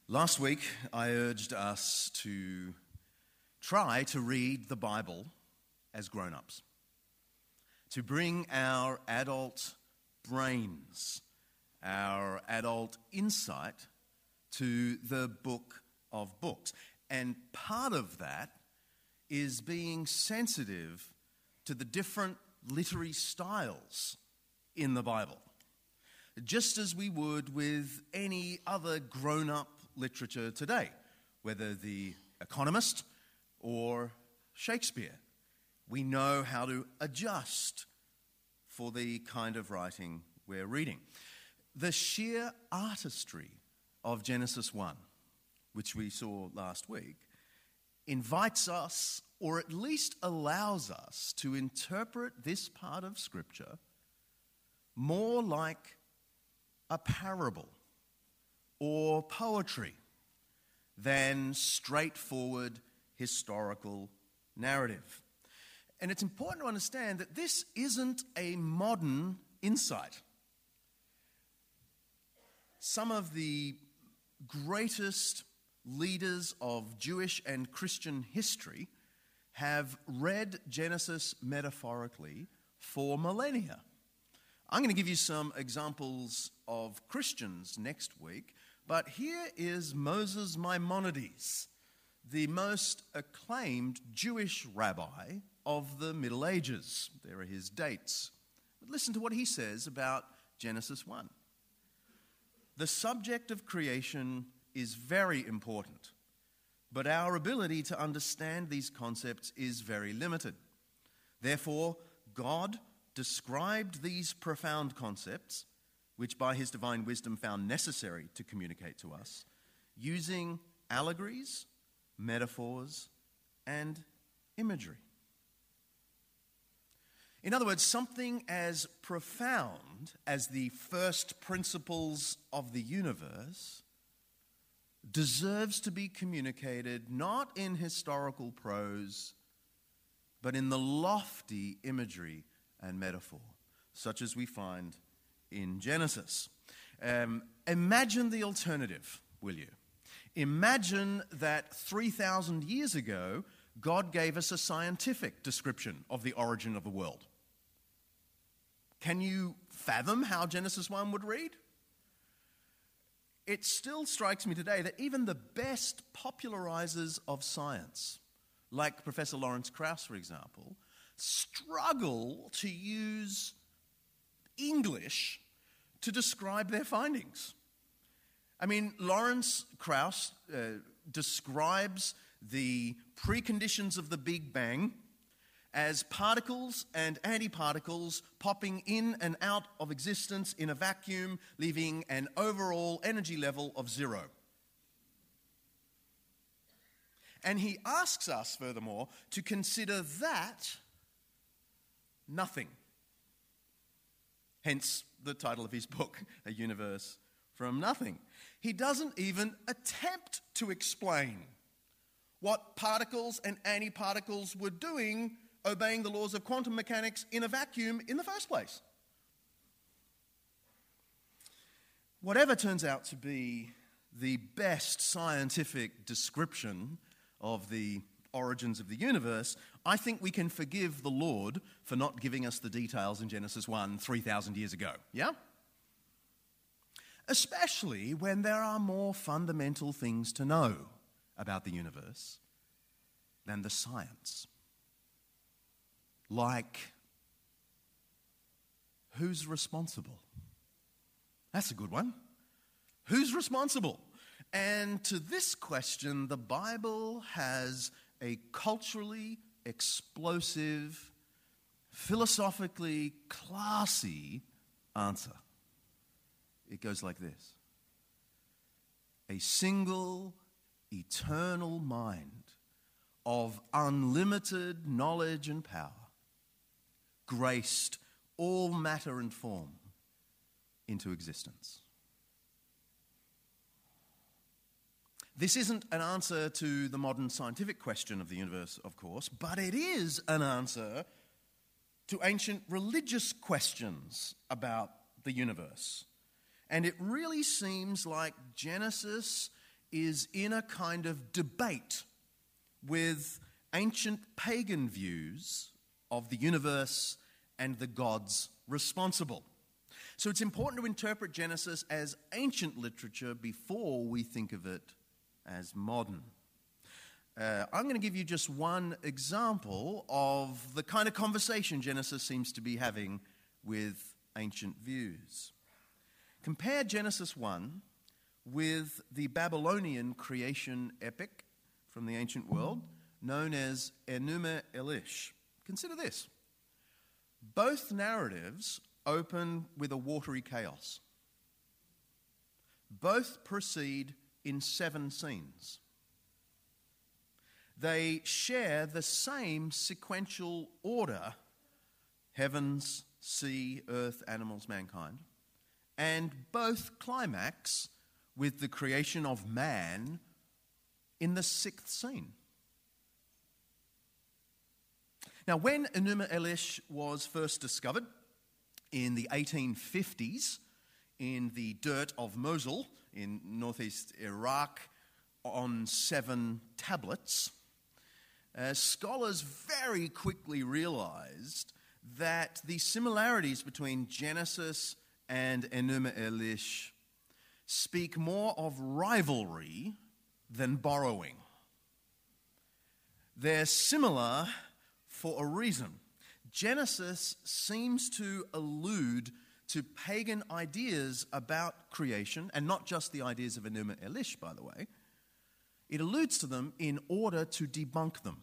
Last week, I urged us to try to read the Bible as grown-ups, to bring our adult brains, our adult insight to the book of books. And part of that is being sensitive to the different literary styles in the Bible, just as we would with any other grown-up literature today, whether The Economist or Shakespeare. We know how to adjust for the kind of writing we're reading. The sheer artistry of Genesis 1, which we saw last week, invites us, or at least allows us, to interpret this part of Scripture more like a parable or poetry than straightforward historical narrative. And it's important to understand that this isn't a modern insight. Some of the greatest leaders of Jewish and Christian history have read Genesis metaphorically for millennia. I'm going to give you some examples of Christians next week, but here is Moses Maimonides, the most acclaimed Jewish rabbi of the Middle Ages. There are his dates. But listen to what he says about Genesis 1. The subject of creation is very important, but our ability to understand these concepts is very limited. Therefore, God described these profound concepts, which by his divine wisdom found necessary to communicate to us, using allegories, metaphors, and imagery. In other words, something as profound as the first principles of the universe deserves to be communicated not in historical prose, but in the lofty imagery and metaphor, such as we find in Genesis. Imagine the alternative, will you? Imagine that 3,000 years ago, God gave us a scientific description of the origin of the world. Can you fathom how Genesis 1 would read? It still strikes me today that even the best popularizers of science, like Professor Lawrence Krauss, for example, struggle to use English to describe their findings. I mean, Lawrence Krauss describes the preconditions of the Big Bang as particles and antiparticles popping in and out of existence in a vacuum, leaving an overall energy level of zero. And he asks us, furthermore, to consider that nothing. Hence the title of his book, A Universe from Nothing. He doesn't even attempt to explain what particles and antiparticles were doing obeying the laws of quantum mechanics in a vacuum in the first place. Whatever turns out to be the best scientific description of the origins of the universe, I think we can forgive the Lord for not giving us the details in Genesis 1 3,000 years ago, yeah? Especially when there are more fundamental things to know about the universe than the science. Like, who's responsible? That's a good one. Who's responsible? And to this question, the Bible has a culturally explosive, philosophically classy answer. It goes like this: a single, eternal mind of unlimited knowledge and power graced all matter and form into existence. This isn't an answer to the modern scientific question of the universe, of course, but it is an answer to ancient religious questions about the universe. And it really seems like Genesis is in a kind of debate with ancient pagan views of the universe and the gods responsible. So it's important to interpret Genesis as ancient literature before we think of it as modern. I'm going to give you just one example of the kind of conversation Genesis seems to be having with ancient views. Compare Genesis 1 with the Babylonian creation epic from the ancient world known as Enuma Elish. Consider this. Both narratives open with a watery chaos. Both proceed in 7 scenes. They share the same sequential order: heavens, sea, earth, animals, mankind. And both climax with the creation of man in the 6th scene. Now, when Enuma Elish was first discovered in the 1850s in the dirt of Mosul in northeast Iraq on 7 tablets, scholars very quickly realized that the similarities between Genesis and Enuma Elish speak more of rivalry than borrowing. They're similar for a reason. Genesis seems to allude to pagan ideas about creation, and not just the ideas of Enuma Elish, by the way. It alludes to them in order to debunk them.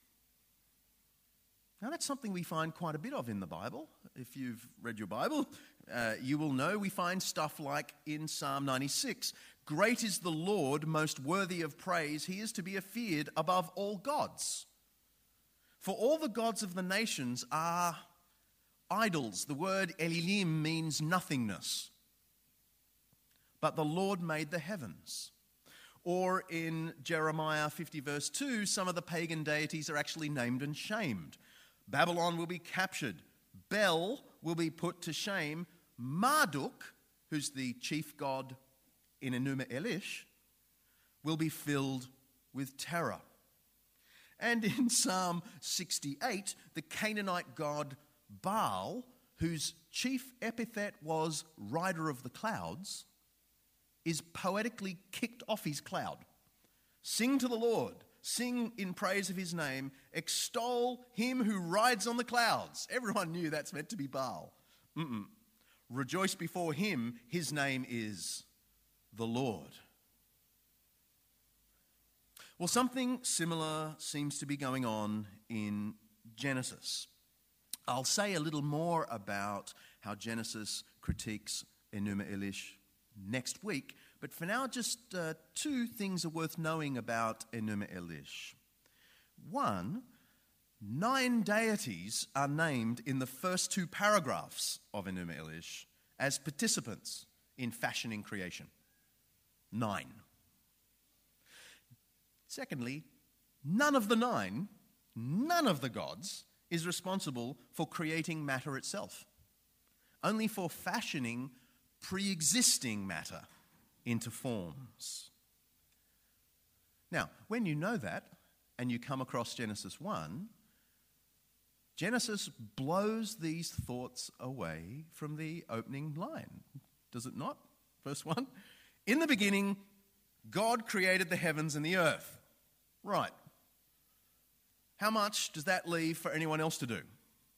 Now, that's something we find quite a bit of in the Bible. If you've read your Bible, you will know we find stuff like in Psalm 96, "Great is the Lord, most worthy of praise. He is to be feared above all gods. For all the gods of the nations are idols." The word Elilim means nothingness. "But the Lord made the heavens." Or in Jeremiah 50 verse 2, some of the pagan deities are actually named and shamed. Babylon will be captured. Bel will be put to shame. Marduk, who's the chief god in Enuma Elish, will be filled with terror. And in Psalm 68, the Canaanite god Baal, whose chief epithet was rider of the clouds, is poetically kicked off his cloud. "Sing to the Lord, sing in praise of his name, extol him who rides on the clouds." Everyone knew that's meant to be Baal. "Rejoice before him, his name is the Lord." Well, something similar seems to be going on in Genesis. I'll say a little more about how Genesis critiques Enuma Elish next week, but for now, just 2 things are worth knowing about Enuma Elish. 1, 9 deities are named in the first 2 paragraphs of Enuma Elish as participants in fashioning creation. 9. Secondly, none of the 9, none of the gods, is responsible for creating matter itself, only for fashioning pre-existing matter into forms. Now, when you know that, and you come across Genesis 1, Genesis blows these thoughts away from the opening line, does it not? Verse 1, "In the beginning, God created the heavens and the earth." Right. How much does that leave for anyone else to do?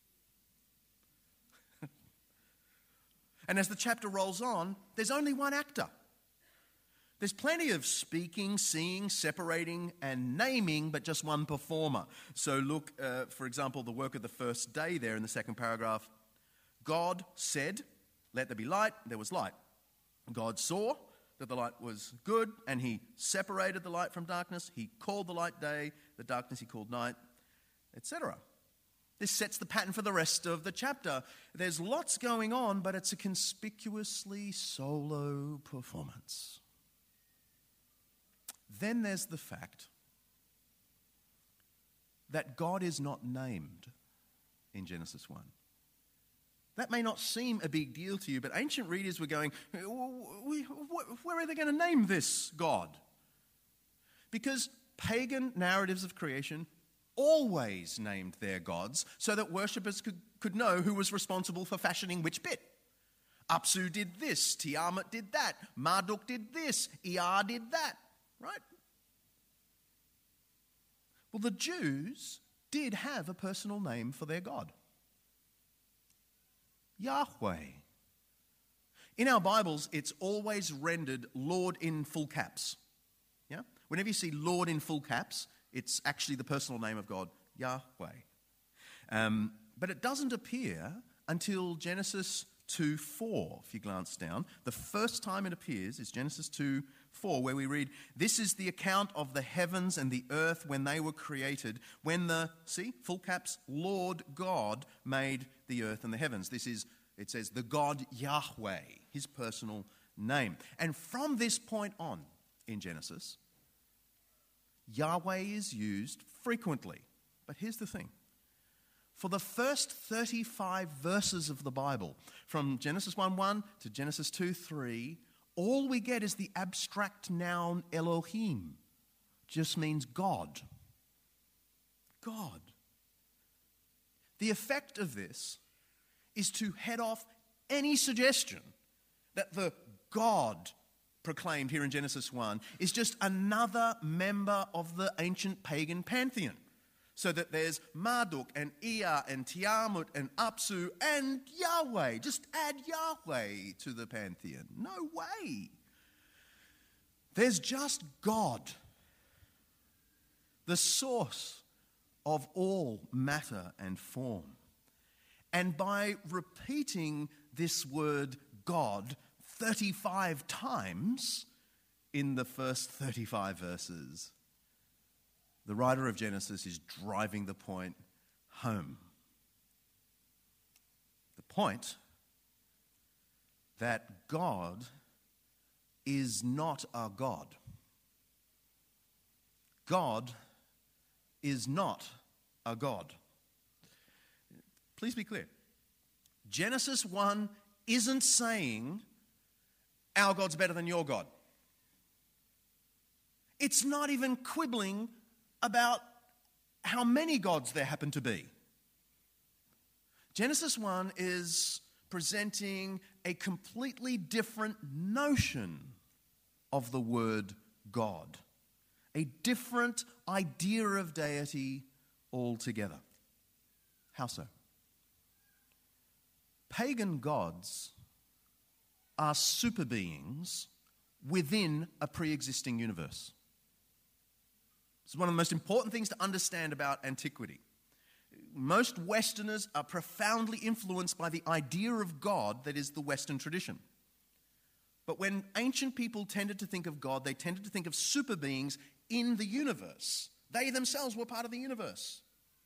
And as the chapter rolls on, there's only one actor. There's plenty of speaking, seeing, separating, and naming, but just one performer. So look, for example, the work of the first day there in the 2nd paragraph. God said, "Let there be light," there was light. God saw that the light was good, and he separated the light from darkness. He called the light day, the darkness he called night, etc. This sets the pattern for the rest of the chapter. There's lots going on, but it's a conspicuously solo performance. Then there's the fact that God is not named in Genesis 1. That may not seem a big deal to you, but ancient readers were going, where are they going to name this God? Because pagan narratives of creation always named their gods so that worshippers could know who was responsible for fashioning which bit. Apsu did this, Tiamat did that, Marduk did this, Ea did that, right? Well, the Jews did have a personal name for their God. Yahweh. In our Bibles, it's always rendered Lord in full caps. Yeah? Whenever you see Lord in full caps, it's actually the personal name of God, Yahweh. But it doesn't appear until Genesis 2:4, if you glance down. The first time it appears is Genesis 2:4, where we read, "This is the account of the heavens and the earth when they were created, when the," see, full caps, "Lord God made the earth and the heavens." It says, the God Yahweh, his personal name. And from this point on in Genesis, Yahweh is used frequently. But here's the thing. For the first 35 verses of the Bible, from Genesis 1:1 to Genesis 2:3, all we get is the abstract noun Elohim. Just means God. God. The effect of this is to head off any suggestion that the God proclaimed here in Genesis 1 is just another member of the ancient pagan pantheon. So that there's Marduk and Ea and Tiamat and Apsu and Yahweh. Just add Yahweh to the pantheon. No way. There's just God, the source of all matter and form. And by repeating this word God 35 times in the first 35 verses, the writer of Genesis is driving the point home. The point that God is not a God. God is not a God. Please be clear. Genesis 1 isn't saying our God's better than your God. It's not even quibbling about how many gods there happen to be. Genesis 1 is presenting a completely different notion of the word God, a different idea of deity altogether. How so? Pagan gods are super beings within a pre-existing universe. This is one of the most important things to understand about antiquity. Most Westerners are profoundly influenced by the idea of God that is the Western tradition. But when ancient people tended to think of God, they tended to think of super beings in the universe. They themselves were part of the universe.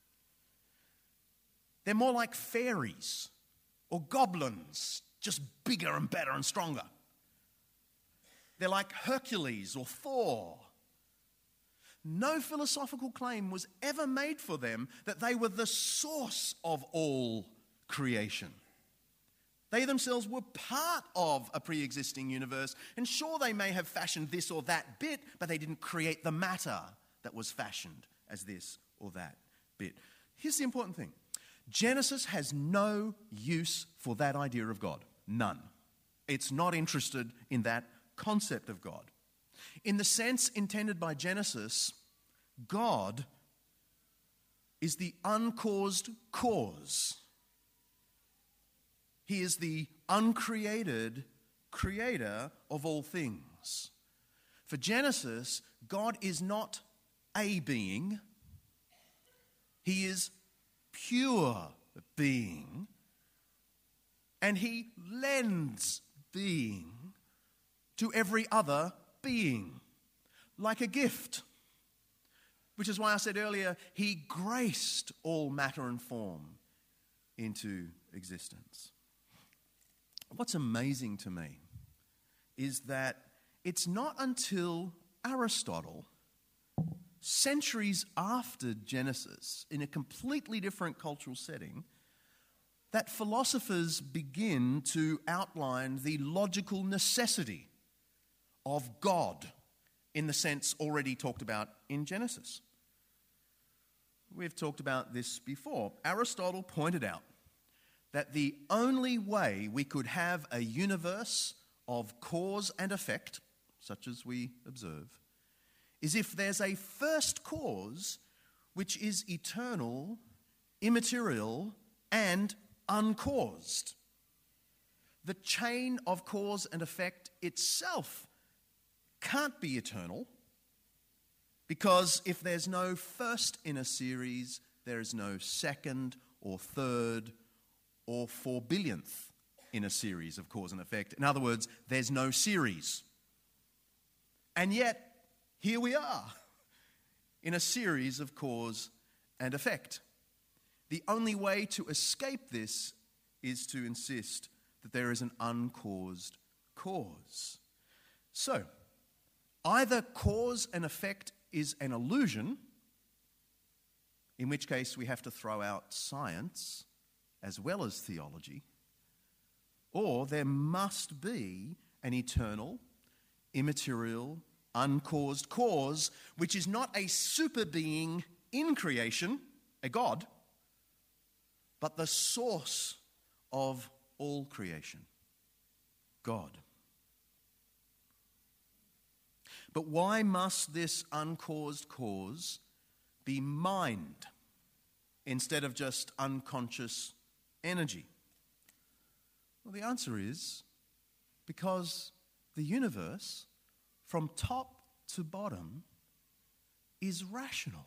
They're more like fairies or goblins, just bigger and better and stronger. They're like Hercules or Thor. No philosophical claim was ever made for them that they were the source of all creation. They themselves were part of a pre-existing universe, and sure, they may have fashioned this or that bit, but they didn't create the matter that was fashioned as this or that bit. Here's the important thing. Genesis has no use for that idea of God. None. It's not interested in that concept of God. In the sense intended by Genesis, God is the uncaused cause. He is the uncreated creator of all things. For Genesis, God is not a being. He is pure being. And he lends being to every other being, like a gift. Which is why I said earlier, he graced all matter and form into existence. What's amazing to me is that it's not until Aristotle, centuries after Genesis, in a completely different cultural setting, that philosophers begin to outline the logical necessity of God in the sense already talked about in Genesis. We've talked about this before. Aristotle pointed out that the only way we could have a universe of cause and effect, such as we observe, is if there's a first cause which is eternal, immaterial, and uncaused. The chain of cause and effect itself can't be eternal, because if there's no first in a series, there is no second or third or 4 billionth in a series of cause and effect. In other words, there's no series. And yet, here we are in a series of cause and effect. The only way to escape this is to insist that there is an uncaused cause. So, either cause and effect is an illusion, in which case we have to throw out science as well as theology, or there must be an eternal, immaterial, uncaused cause, which is not a super being in creation, a God, but the source of all creation, God. But why must this uncaused cause be mind instead of just unconscious energy? Well, the answer is because the universe, from top to bottom, is rational.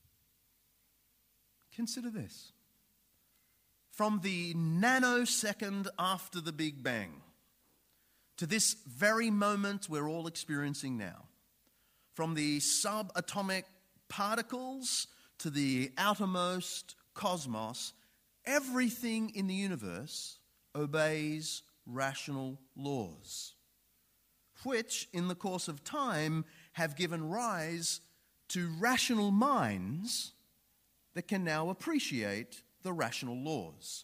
Consider this. From the nanosecond after the Big Bang to this very moment we're all experiencing now, from the subatomic particles to the outermost cosmos, everything in the universe obeys rational laws, which in the course of time have given rise to rational minds that can now appreciate the rational laws.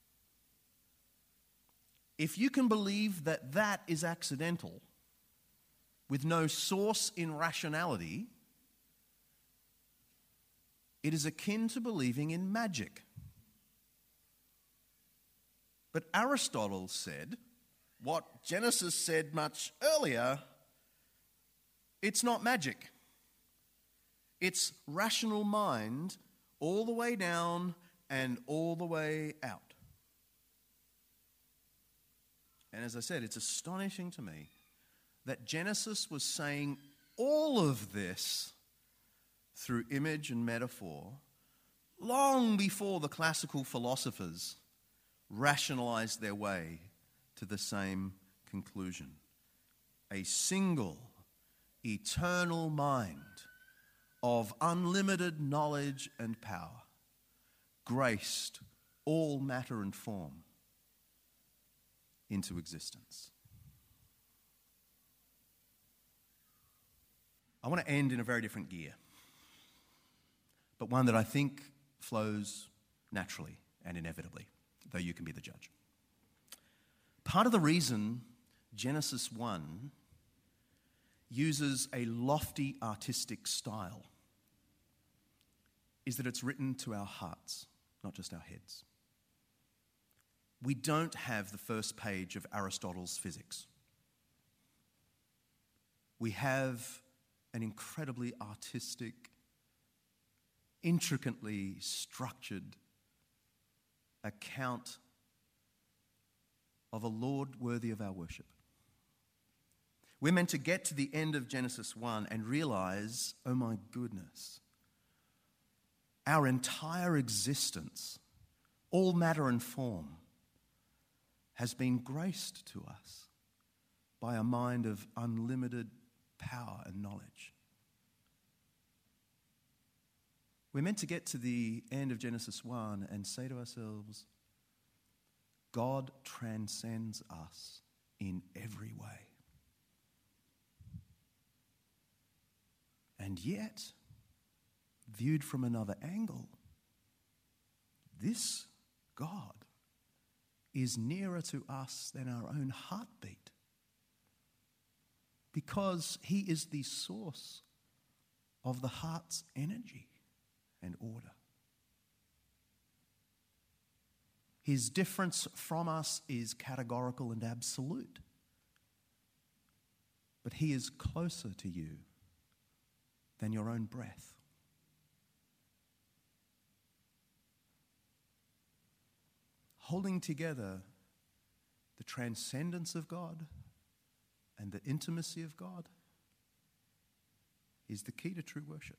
If you can believe that that is accidental, with no source in rationality, it is akin to believing in magic. But Aristotle said what Genesis said much earlier: it's not magic. It's rational mind all the way down and all the way out. And as I said, it's astonishing to me that Genesis was saying all of this through image and metaphor long before the classical philosophers rationalized their way to the same conclusion. A single, eternal mind of unlimited knowledge and power graced all matter and form into existence. I want to end in a very different gear, but one that I think flows naturally and inevitably, though you can be the judge. Part of the reason Genesis 1 uses a lofty artistic style is that it's written to our hearts, not just our heads. We don't have the first page of Aristotle's physics. We have an incredibly artistic, intricately structured account of a Lord worthy of our worship. We're meant to get to the end of Genesis 1 and realize, oh my goodness, our entire existence, all matter and form, has been graced to us by a mind of unlimited power and knowledge. We're meant to get to the end of Genesis 1 and say to ourselves, God transcends us in every way. And yet, viewed from another angle, this God is nearer to us than our own heartbeat. because he is the source of the heart's energy and order. His difference from us is categorical and absolute, but he is closer to you than your own breath. Holding together the transcendence of God and the intimacy of God is the key to true worship.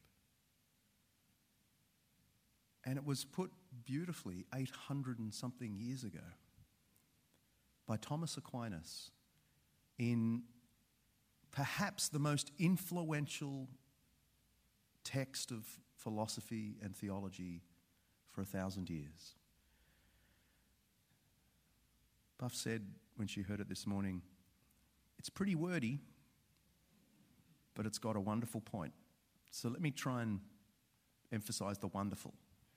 And it was put beautifully 800 and something years ago by Thomas Aquinas in perhaps the most influential text of philosophy and theology for 1,000 years. Buff said when she heard it this morning, it's pretty wordy, but it's got a wonderful point. So let me try and emphasize the wonderful.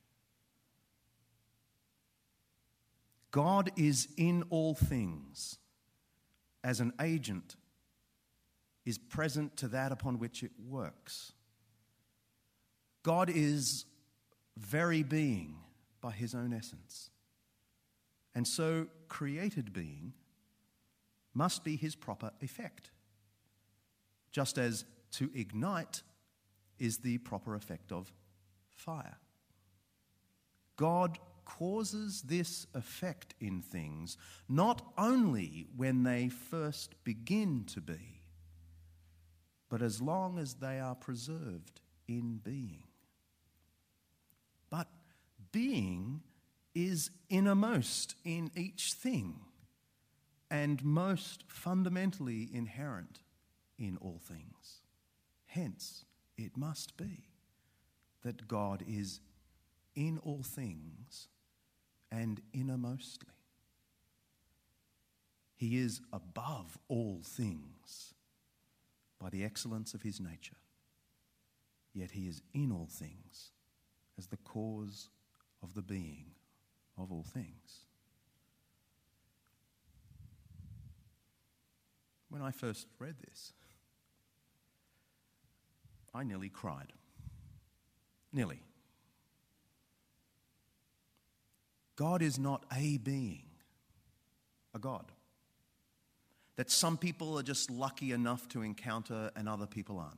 God is in all things as an agent is present to that upon which it works. God is very being by his own essence. And so created being must be his proper effect, just as to ignite is the proper effect of fire. God causes this effect in things not only when they first begin to be, but as long as they are preserved in being. But being is innermost in each thing and most fundamentally inherent in all things. Hence, it must be that God is in all things and innermostly. He is above all things by the excellence of his nature, yet he is in all things as the cause of the being of all things. When I first read this, I nearly cried. Nearly. God is not a being, a God that some people are just lucky enough to encounter and other people aren't.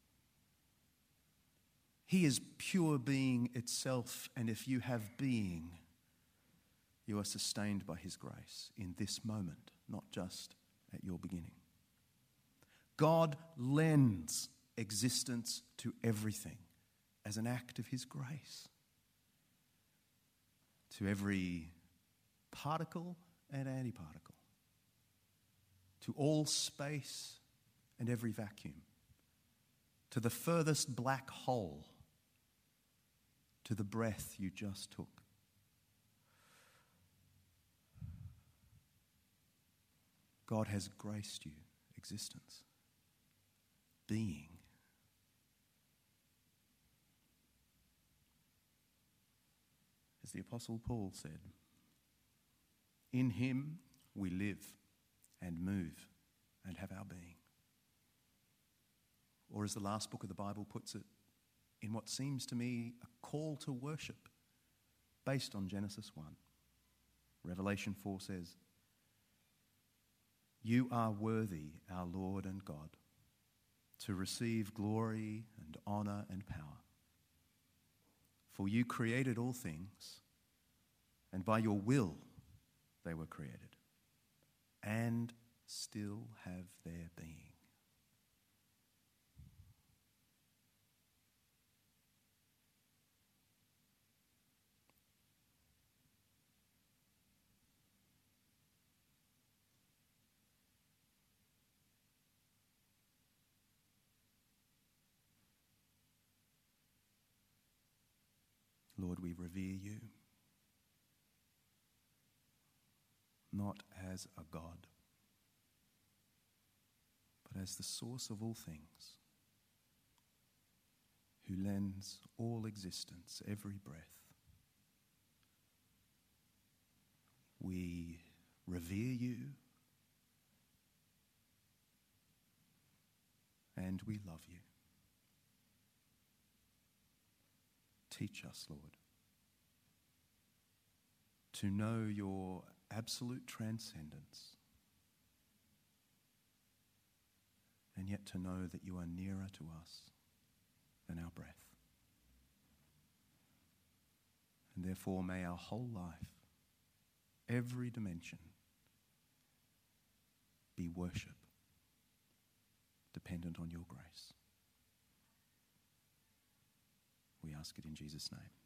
He is pure being itself, and if you have being, you are sustained by his grace in this moment, not just at your beginning. God lends existence to everything as an act of his grace, to every particle and antiparticle, to all space and every vacuum, to the furthest black hole, to the breath you just took. God has graced you existence, being. As the Apostle Paul said, in him we live and move and have our being. Or as the last book of the Bible puts it, in what seems to me a call to worship based on Genesis 1. Revelation 4 says, you are worthy, our Lord and God, to receive glory and honor and power. For you created all things, and by your will they were created, and still have their being. Lord, we revere you, not as a God, but as the source of all things, who lends all existence, every breath. We revere you, and we love you. Teach us, Lord, to know your absolute transcendence, and yet to know that you are nearer to us than our breath. And therefore, may our whole life, every dimension, be worship, dependent on your grace. We ask it in Jesus' name.